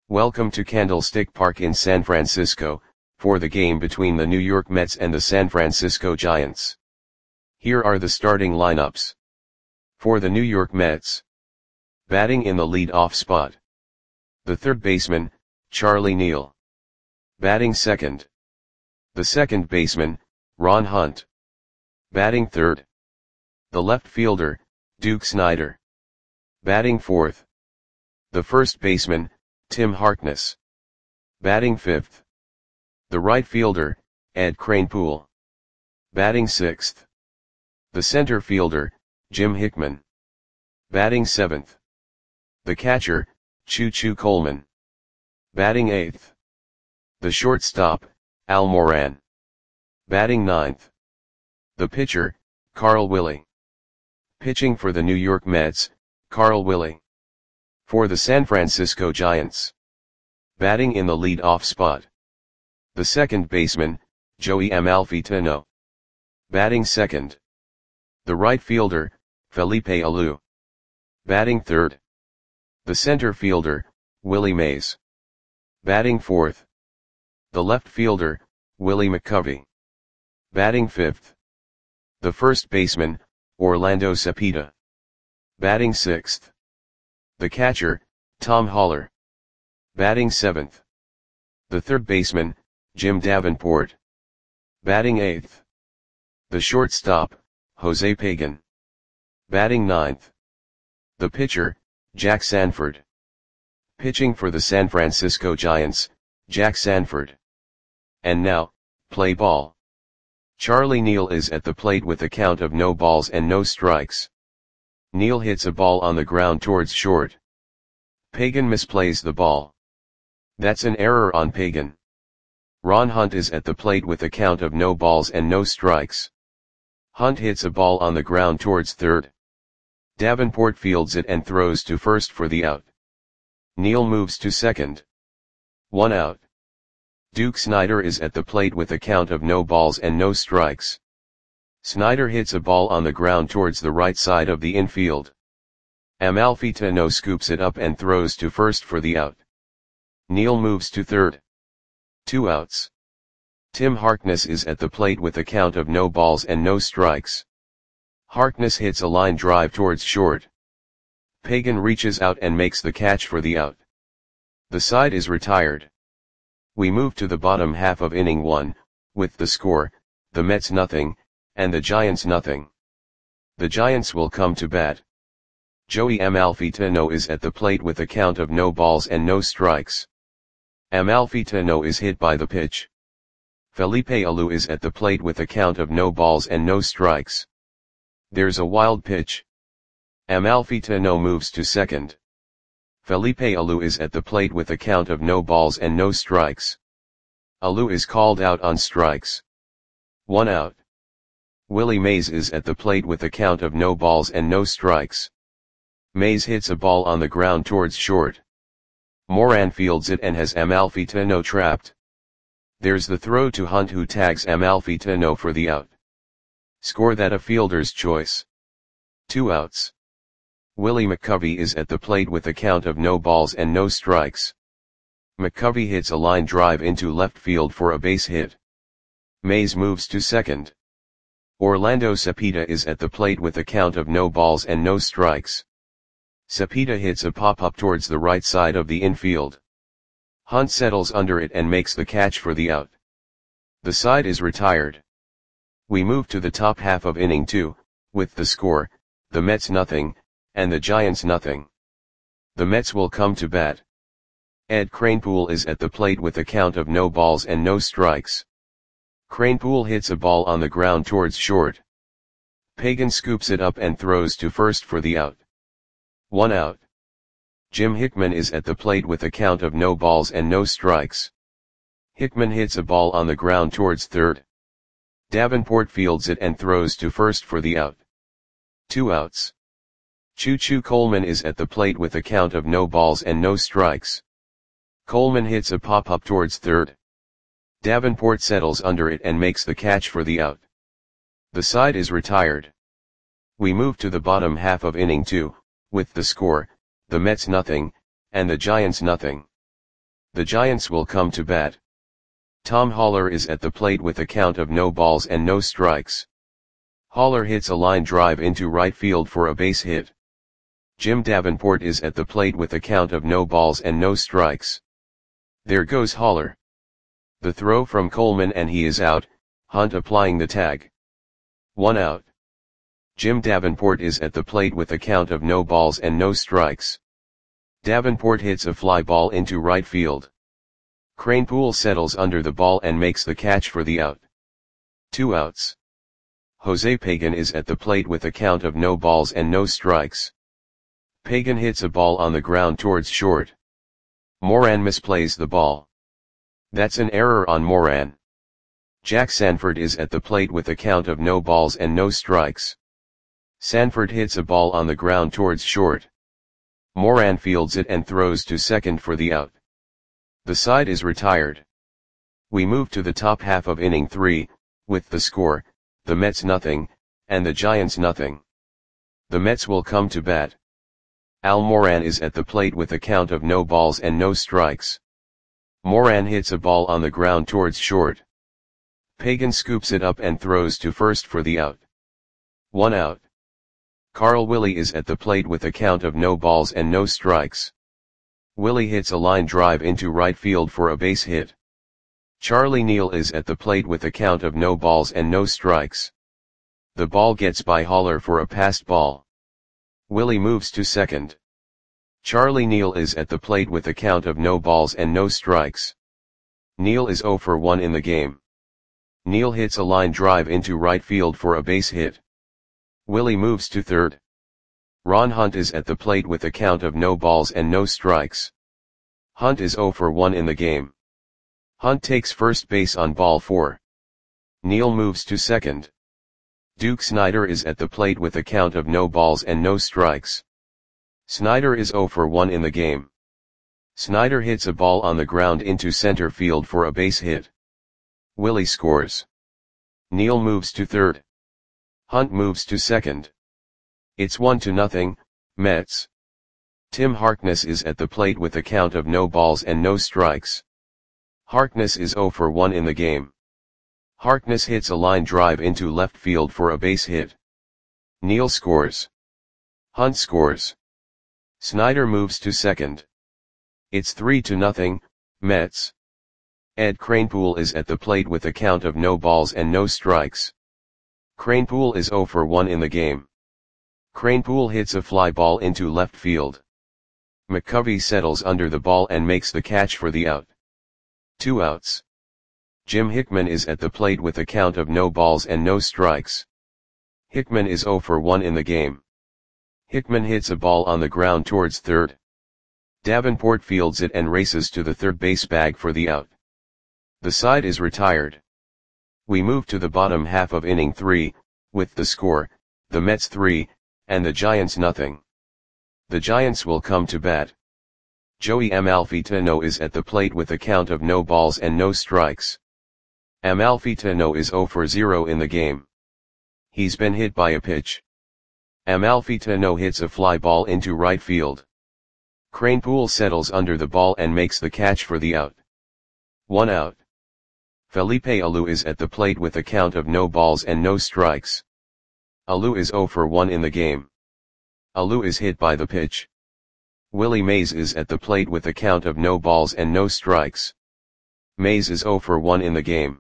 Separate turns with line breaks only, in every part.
Welcome to Candlestick Park in San Francisco, for the game between the New York Mets and the San Francisco Giants. Here are the starting lineups. For the New York Mets. Batting in the lead-off spot. The third baseman, Charlie Neal. Batting second. The second baseman, Ron Hunt. Batting third. The left fielder, Duke Snider. Batting fourth. The first baseman, Tim Harkness. Batting fifth. The right fielder, Ed Kranepool. Batting sixth. The center fielder, Jim Hickman. Batting seventh. The catcher, Choo-Choo Coleman. Batting eighth. The shortstop, Al Moran. Batting ninth. The pitcher, Carl Willie. Pitching for the New York Mets, Carl Willie. For the San Francisco Giants. Batting in the lead-off spot. The second baseman, Joey Amalfitano. Batting second. The right fielder, Felipe Alou. Batting third. The center fielder, Willie Mays. Batting fourth. The left fielder, Willie McCovey. Batting fifth. The first baseman, Orlando Cepeda. Batting sixth. The catcher, Tom Haller. Batting seventh. The third baseman, Jim Davenport. Batting eighth. The shortstop, Jose Pagan. Batting ninth. The pitcher, Jack Sanford. Pitching for the San Francisco Giants, Jack Sanford. And now, play ball. Charlie Neal is at the plate with a count of no balls and no strikes. Neal hits a ball on the ground towards short. Pagan misplays the ball. That's an error on Pagan. Ron Hunt is at the plate with a count of no balls and no strikes. Hunt hits a ball on the ground towards third. Davenport fields it and throws to first for the out. Neal moves to second. 1 out. Duke Snider is at the plate with a count of no balls and no strikes. Snider hits a ball on the ground towards the right side of the infield. Amalfitano scoops it up and throws to first for the out. Neal moves to third. 2 outs. Tim Harkness is at the plate with a count of no balls and no strikes. Harkness hits a line drive towards short. Pagan reaches out and makes the catch for the out. The side is retired. We move to the bottom half of inning 1, with the score, the Mets nothing, and the Giants nothing. The Giants will come to bat. Joey Amalfitano is at the plate with a count of no balls and no strikes. Amalfitano is hit by the pitch. Felipe Alou is at the plate with a count of no balls and no strikes. There's a wild pitch. Amalfitano moves to second. Felipe Alou is at the plate with a count of no balls and no strikes. Alou is called out on strikes. 1 out. Willie Mays is at the plate with a count of no balls and no strikes. Mays hits a ball on the ground towards short. Moran fields it and has Amalfitano trapped. There's the throw to Hunt, who tags Amalfitano for the out. Score that a fielder's choice. 2 outs. Willie McCovey is at the plate with a count of no balls and no strikes. McCovey hits a line drive into left field for a base hit. Mays moves to second. Orlando Cepeda is at the plate with a count of no balls and no strikes. Cepeda hits a pop-up towards the right side of the infield. Hunt settles under it and makes the catch for the out. The side is retired. We move to the top half of inning 2, with the score, the Mets nothing, and the Giants nothing. The Mets will come to bat. Ed Kranepool is at the plate with a count of no balls and no strikes. Kranepool hits a ball on the ground towards short. Pagan scoops it up and throws to first for the out. 1 out. Jim Hickman is at the plate with a count of no balls and no strikes. Hickman hits a ball on the ground towards third. Davenport fields it and throws to first for the out. 2 outs. Choo-Choo Coleman is at the plate with a count of no balls and no strikes. Coleman hits a pop-up towards third. Davenport settles under it and makes the catch for the out. The side is retired. We move to the bottom half of inning 2, with the score, the Mets nothing, and the Giants nothing. The Giants will come to bat. Tom Haller is at the plate with a count of no balls and no strikes. Haller hits a line drive into right field for a base hit. Jim Davenport is at the plate with a count of no balls and no strikes. There goes Haller. The throw from Coleman and he is out, Hunt applying the tag. 1 out. Jim Davenport is at the plate with a count of no balls and no strikes. Davenport hits a fly ball into right field. Kranepool settles under the ball and makes the catch for the out. 2 outs. Jose Pagan is at the plate with a count of no balls and no strikes. Pagan hits a ball on the ground towards short. Moran misplays the ball. That's an error on Moran. Jack Sanford is at the plate with a count of no balls and no strikes. Sanford hits a ball on the ground towards short. Moran fields it and throws to second for the out. The side is retired. We move to the top half of inning 3, with the score, the Mets nothing, and the Giants nothing. The Mets will come to bat. Al Moran is at the plate with a count of no balls and no strikes. Moran hits a ball on the ground towards short. Pagan scoops it up and throws to first for the out. 1 out. Carl Willie is at the plate with a count of no balls and no strikes. Willie hits a line drive into right field for a base hit. Charlie Neal is at the plate with a count of no balls and no strikes. The ball gets by Haller for a passed ball. Willie moves to second. Charlie Neal is at the plate with a count of no balls and no strikes. Neal is 0 for 1 in the game. Neal hits a line drive into right field for a base hit. Willie moves to third. Ron Hunt is at the plate with a count of no balls and no strikes. Hunt is 0 for 1 in the game. Hunt takes first base on ball 4. Neal moves to second. Duke Snider is at the plate with a count of no balls and no strikes. Snider is 0 for 1 in the game. Snider hits a ball on the ground into center field for a base hit. Willie scores. Neal moves to third. Hunt moves to second. It's 1-0, Mets. Tim Harkness is at the plate with a count of no balls and no strikes. Harkness is 0 for 1 in the game. Harkness hits a line drive into left field for a base hit. Neal scores. Hunt scores. Snider moves to second. It's 3-0, Mets. Ed Kranepool is at the plate with a count of no balls and no strikes. Kranepool is 0 for 1 in the game. Kranepool hits a fly ball into left field. McCovey settles under the ball and makes the catch for the out. 2 outs. Jim Hickman is at the plate with a count of no balls and no strikes. Hickman is 0 for 1 in the game. Hickman hits a ball on the ground towards third. Davenport fields it and races to the third base bag for the out. The side is retired. We move to the bottom half of inning 3, with the score, the Mets 3, and the Giants nothing. The Giants will come to bat. Joey Amalfitano is at the plate with a count of no balls and no strikes. Amalfitano is 0 for 0 in the game. He's been hit by a pitch. Amalfitano hits a fly ball into right field. Kranepool settles under the ball and makes the catch for the out. 1 out. Felipe Alou is at the plate with a count of no balls and no strikes. Alou is 0 for 1 in the game. Alou is hit by the pitch. Willie Mays is at the plate with a count of no balls and no strikes. Mays is 0 for 1 in the game.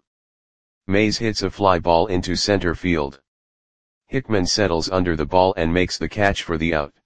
Mays hits a fly ball into center field. Hickman settles under the ball and makes the catch for the out.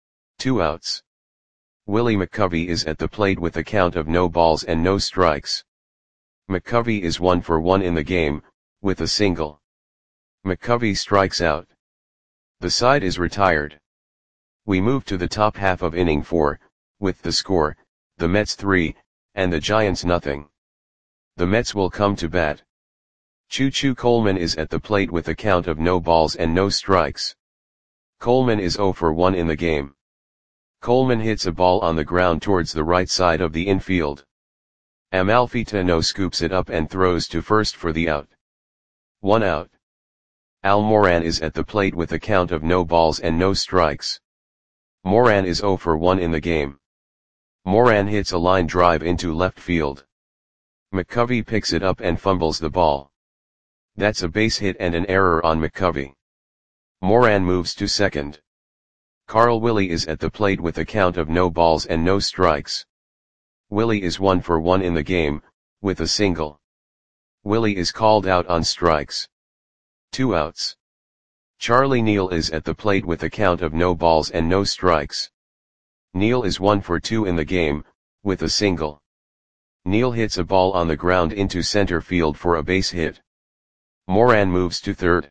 2 outs. Willie McCovey is at the plate with a count of no balls and no strikes. McCovey is 1 for 1 in the game, with a single. McCovey strikes out. The side is retired. We move to the top half of inning 4, with the score, the Mets 3, and the Giants nothing. The Mets will come to bat. Choo-Choo Coleman is at the plate with a count of no balls and no strikes. Coleman is 0 for 1 in the game. Coleman hits a ball on the ground towards the right side of the infield. Amalfitano scoops it up and throws to first for the out. 1 out. Al Moran is at the plate with a count of no balls and no strikes. Moran is 0 for 1 in the game. Moran hits a line drive into left field. McCovey picks it up and fumbles the ball. That's a base hit and an error on McCovey. Moran moves to second. Carl Willie is at the plate with a count of no balls and no strikes. Willie is 1 for 1 in the game, with a single. Willie is called out on strikes. 2 outs. Charlie Neal is at the plate with a count of no balls and no strikes. Neal is 1 for 2 in the game, with a single. Neal hits a ball on the ground into center field for a base hit. Moran moves to third.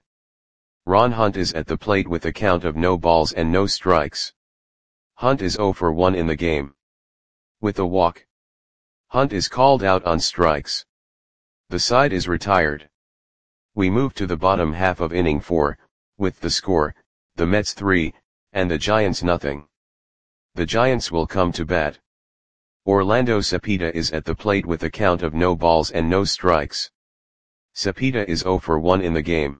Ron Hunt is at the plate with a count of no balls and no strikes. Hunt is 0 for 1 in the game. With a walk. Hunt is called out on strikes. The side is retired. We move to the bottom half of inning 4, with the score, the Mets 3, and the Giants nothing. The Giants will come to bat. Orlando Cepeda is at the plate with a count of no balls and no strikes. Cepeda is 0 for 1 in the game.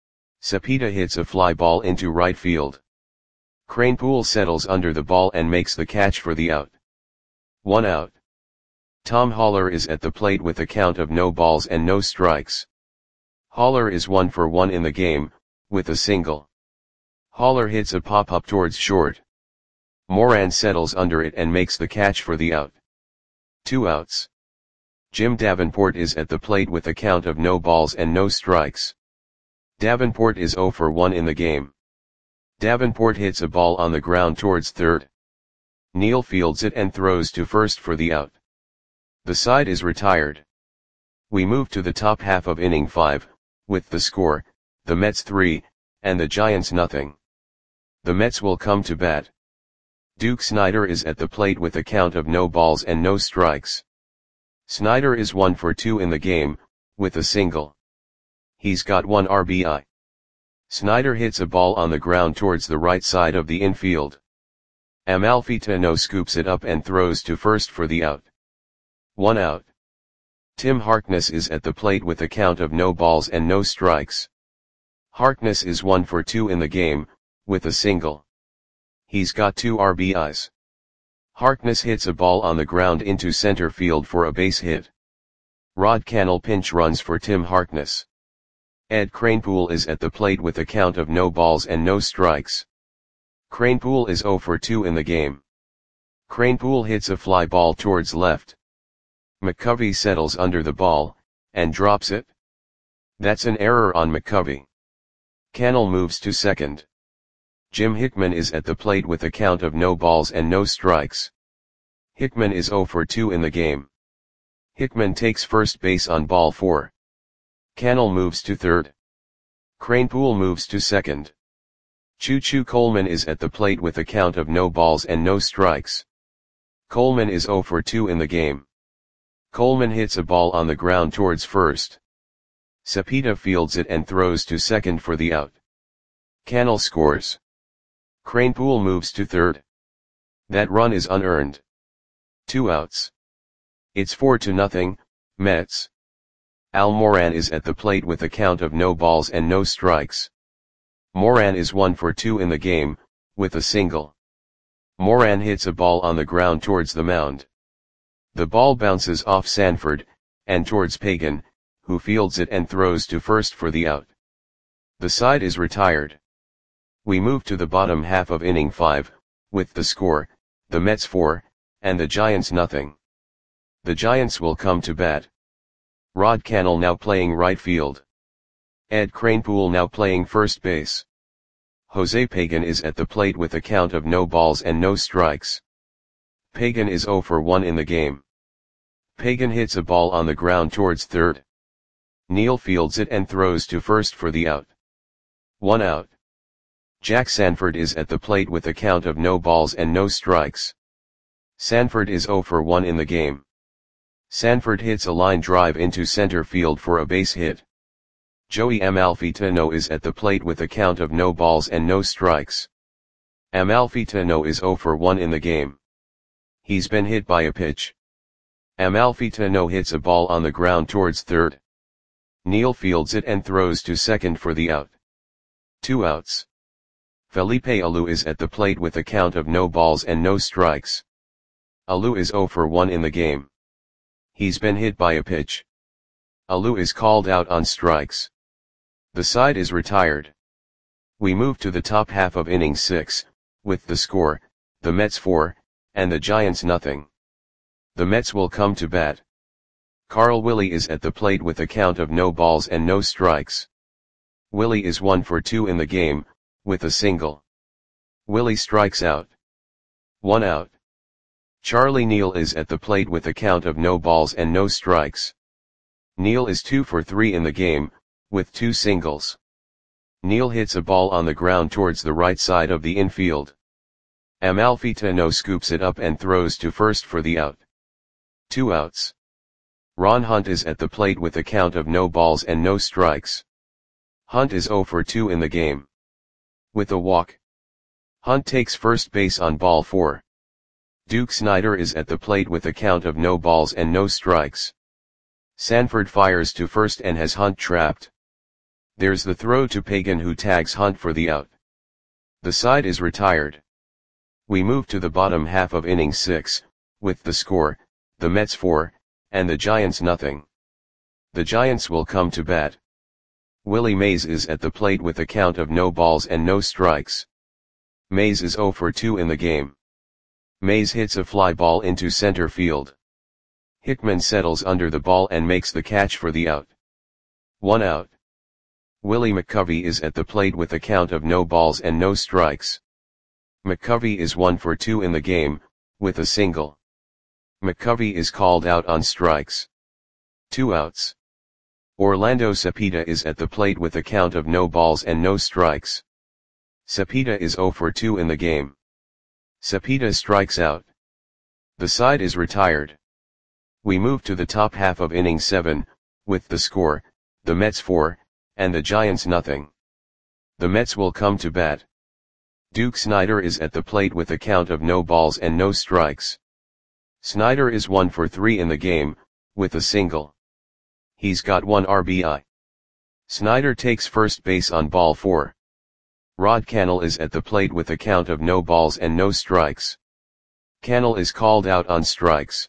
Cepeda hits a fly ball into right field. Kranepool settles under the ball and makes the catch for the out. 1 out. Tom Haller is at the plate with a count of no balls and no strikes. Haller is 1 for 1 in the game, with a single. Haller hits a pop-up towards short. Moran settles under it and makes the catch for the out. 2 outs. Jim Davenport is at the plate with a count of no balls and no strikes. Davenport is 0 for 1 in the game. Davenport hits a ball on the ground towards third. Neal fields it and throws to first for the out. The side is retired. We move to the top half of inning 5, with the score, the Mets 3, and the Giants nothing. The Mets will come to bat. Duke Snider is at the plate with a count of no balls and no strikes. Snider is 1 for 2 in the game, with a single. He's got 1 RBI. Snider hits a ball on the ground towards the right side of the infield. Amalfitano scoops it up and throws to first for the out. 1 out. Tim Harkness is at the plate with a count of no balls and no strikes. Harkness is 1 for 2 in the game, with a single. He's got 2 RBIs. Harkness hits a ball on the ground into center field for a base hit. Rod Cannell pinch runs for Tim Harkness. Ed Kranepool is at the plate with a count of no balls and no strikes. Kranepool is 0 for 2 in the game. Kranepool hits a fly ball towards left. McCovey settles under the ball, and drops it. That's an error on McCovey. Cannell moves to second. Jim Hickman is at the plate with a count of no balls and no strikes. Hickman is 0 for 2 in the game. Hickman takes first base on ball 4. Cannell moves to third. Kranepool moves to second. Choo-Choo Coleman is at the plate with a count of no balls and no strikes. Coleman is 0 for 2 in the game. Coleman hits a ball on the ground towards first. Cepeda fields it and throws to second for the out. Cannell scores. Kranepool moves to third. That run is unearned. 2 outs. It's 4-0, Mets. Al Moran is at the plate with a count of no balls and no strikes. Moran is 1 for 2 in the game, with a single. Moran hits a ball on the ground towards the mound. The ball bounces off Sanford, and towards Pagan, who fields it and throws to first for the out. The side is retired. We move to the bottom half of inning 5, with the score, the Mets 4, and the Giants nothing. The Giants will come to bat. Rod Cannell now playing right field. Ed Kranepool now playing first base. Jose Pagan is at the plate with a count of no balls and no strikes. Pagan is 0 for 1 in the game. Pagan hits a ball on the ground towards third. Neal fields it and throws to first for the out. 1 out. Jack Sanford is at the plate with a count of no balls and no strikes. Sanford is 0 for 1 in the game. Sanford hits a line drive into center field for a base hit. Joey Amalfitano is at the plate with a count of no balls and no strikes. Amalfitano is 0 for 1 in the game. He's been hit by a pitch. Amalfitano hits a ball on the ground towards third. Neal fields it and throws to second for the out. 2 outs. Felipe Alou is at the plate with a count of no balls and no strikes. Alou is 0 for 1 in the game. He's been hit by a pitch. Alou is called out on strikes. The side is retired. We move to the top half of inning 6, with the score, the Mets 4, and the Giants nothing. The Mets will come to bat. Carl Willie is at the plate with a count of no balls and no strikes. Willie is 1 for 2 in the game, with a single. Willie strikes out. 1 out. Charlie Neal is at the plate with a count of no balls and no strikes. Neal is 2 for 3 in the game, with 2 singles. Neal hits a ball on the ground towards the right side of the infield. Amalfitano scoops it up and throws to first for the out. 2 outs. Ron Hunt is at the plate with a count of no balls and no strikes. Hunt is 0 for 2 in the game. With a walk. Hunt takes first base on ball 4. Duke Snider is at the plate with a count of no balls and no strikes. Sanford fires to first and has Hunt trapped. There's the throw to Pagan, who tags Hunt for the out. The side is retired. We move to the bottom half of inning 6, with the score, the Mets 4, and the Giants nothing. The Giants will come to bat. Willie Mays is at the plate with a count of no balls and no strikes. Mays is 0 for 2 in the game. Mays hits a fly ball into center field. Hickman settles under the ball and makes the catch for the out. 1 out. Willie McCovey is at the plate with a count of no balls and no strikes. McCovey is 1 for 2 in the game, with a single. McCovey is called out on strikes. 2 outs. Orlando Cepeda is at the plate with a count of no balls and no strikes. Cepeda is 0 for 2 in the game. Cepeda strikes out. The side is retired. We move to the top half of inning 7, with the score, the Mets 4, and the Giants nothing. The Mets will come to bat. Duke Snider is at the plate with a count of no balls and no strikes. Snider is 1 for 3 in the game, with a single. He's got 1 RBI. Snider takes first base on ball 4. Rod Cannell is at the plate with a count of no balls and no strikes. Cannell is called out on strikes.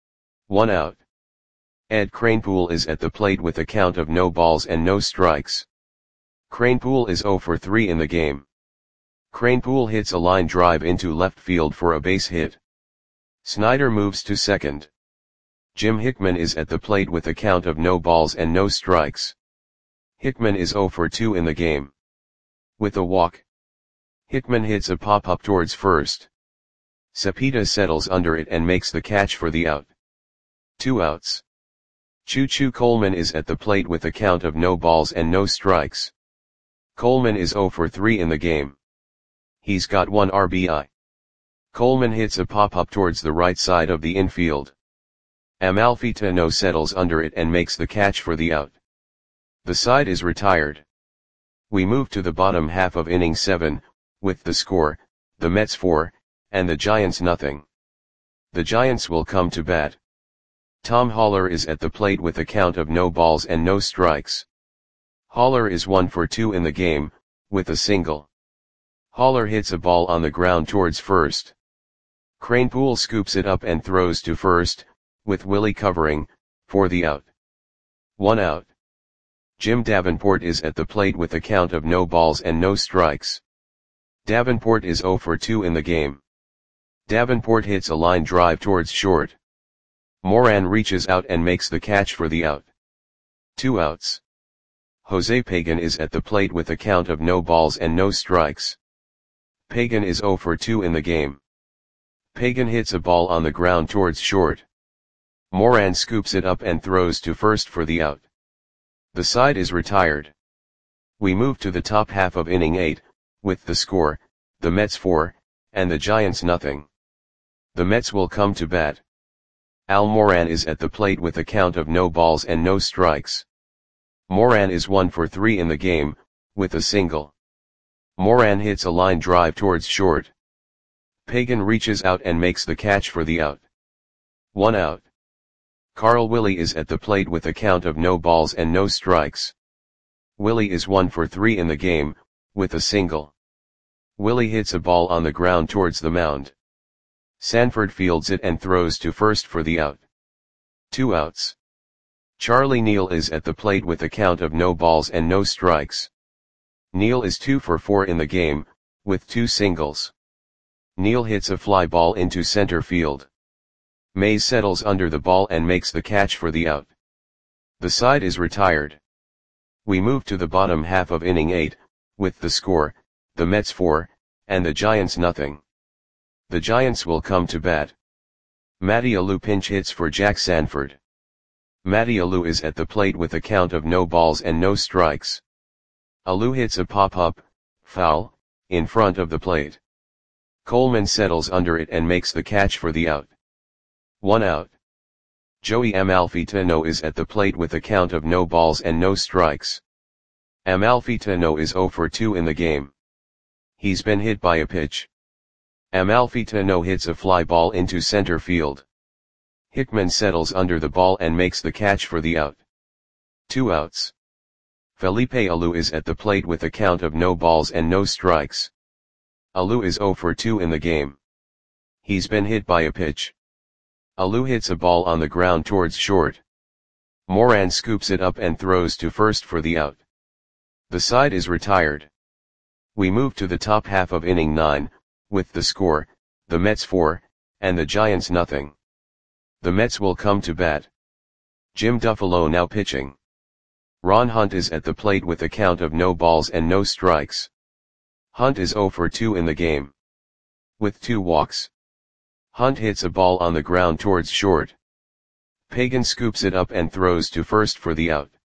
1 out. Ed Kranepool is at the plate with a count of no balls and no strikes. Kranepool is 0 for 3 in the game. Kranepool hits a line drive into left field for a base hit. Snider moves to second. Jim Hickman is at the plate with a count of no balls and no strikes. Hickman is 0 for 2 in the game. With a walk. Hickman hits a pop-up towards first. Cepeda settles under it and makes the catch for the out. 2 outs. Choo-Choo Coleman is at the plate with a count of no balls and no strikes. Coleman is 0 for 3 in the game. He's got 1 RBI. Coleman hits a pop-up towards the right side of the infield. Amalfitano settles under it and makes the catch for the out. The side is retired. We move to the bottom half of inning 7, with the score, the Mets 4, and the Giants nothing. The Giants will come to bat. Tom Haller is at the plate with a count of no balls and no strikes. Haller is 1 for 2 in the game, with a single. Haller hits a ball on the ground towards first. Kranepool scoops it up and throws to first, with Willie covering, for the out. 1 out. Jim Davenport is at the plate with a count of no balls and no strikes. Davenport is 0 for 2 in the game. Davenport hits a line drive towards short. Moran reaches out and makes the catch for the out. 2 outs. Jose Pagan is at the plate with a count of no balls and no strikes. Pagan is 0 for 2 in the game. Pagan hits a ball on the ground towards short. Moran scoops it up and throws to first for the out. The side is retired. We move to the top half of inning 8, with the score, the Mets 4, and the Giants nothing. The Mets will come to bat. Al Moran is at the plate with a count of no balls and no strikes. Moran is 1 for 3 in the game, with a single. Moran hits a line drive towards short. Pagan reaches out and makes the catch for the out. 1 out. Carl Willie is at the plate with a count of no balls and no strikes. Willie is 1 for 3 in the game, with a single. Willie hits a ball on the ground towards the mound. Sanford fields it and throws to first for the out. 2 outs. Charlie Neal is at the plate with a count of no balls and no strikes. Neal is 2 for 4 in the game, with 2 singles. Neal hits a fly ball into center field. Mays settles under the ball and makes the catch for the out. The side is retired. We move to the bottom half of inning 8, with the score, the Mets 4, and the Giants nothing. The Giants will come to bat. Matty Alou pinch hits for Jack Sanford. Matty Alou is at the plate with a count of no balls and no strikes. Alou hits a pop-up, foul, in front of the plate. Coleman settles under it and makes the catch for the out. 1 out. Joey Amalfitano is at the plate with a count of no balls and no strikes. Amalfitano is 0 for 2 in the game. He's been hit by a pitch. Amalfitano hits a fly ball into center field. Hickman settles under the ball and makes the catch for the out. 2 outs. Felipe Alou is at the plate with a count of no balls and no strikes. Alou is 0 for 2 in the game. He's been hit by a pitch. Alou hits a ball on the ground towards short. Moran scoops it up and throws to first for the out. The side is retired. We move to the top half of inning 9, with the score, the Mets 4, and the Giants nothing. The Mets will come to bat. Jim Duffalo now pitching. Ron Hunt is at the plate with a count of no balls and no strikes. Hunt is 0 for 2 in the game. With 2 walks. Hunt hits a ball on the ground towards short. Pagan scoops it up and throws to first for the out.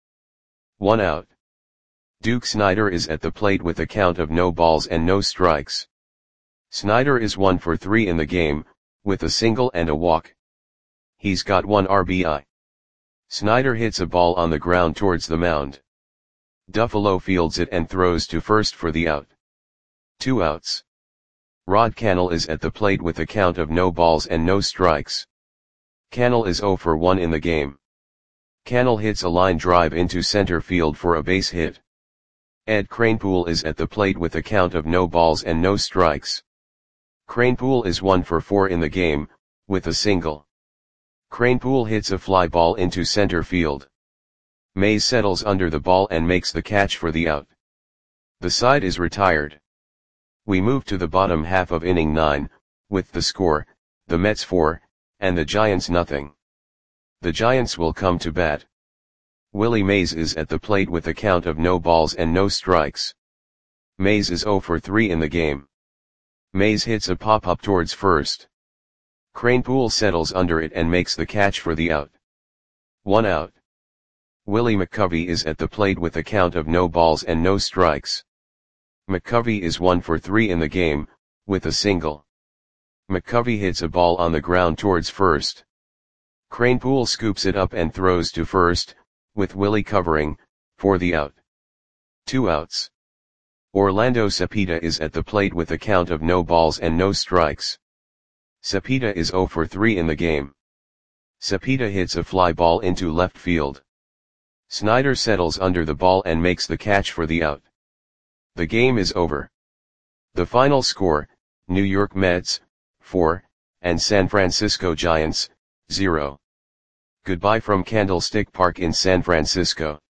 1 out. Duke Snider is at the plate with a count of no balls and no strikes. Snider is 1 for 3 in the game, with a single and a walk. He's got 1 RBI. Snider hits a ball on the ground towards the mound. Duffalo fields it and throws to first for the out. 2 outs. Rod Cannell is at the plate with a count of no balls and no strikes. Cannell is 0 for 1 in the game. Cannell hits a line drive into center field for a base hit. Ed Kranepool is at the plate with a count of no balls and no strikes. Kranepool is 1 for 4 in the game, with a single. Kranepool hits a fly ball into center field. Mays settles under the ball and makes the catch for the out. The side is retired. We move to the bottom half of inning 9, with the score, the Mets 4, and the Giants nothing. The Giants will come to bat. Willie Mays is at the plate with a count of no balls and no strikes. Mays is 0 for 3 in the game. Mays hits a pop-up towards first. Kranepool settles under it and makes the catch for the out. 1 out. Willie McCovey is at the plate with a count of no balls and no strikes. McCovey is 1 for 3 in the game, with a single. McCovey hits a ball on the ground towards first. Kranepool scoops it up and throws to first, with Willie covering, for the out. 2 outs. Orlando Cepeda is at the plate with a count of no balls and no strikes. Cepeda is 0 for 3 in the game. Cepeda hits a fly ball into left field. Snider settles under the ball and makes the catch for the out. The game is over. The final score, New York Mets, 4, and San Francisco Giants, 0. Goodbye from Candlestick Park in San Francisco.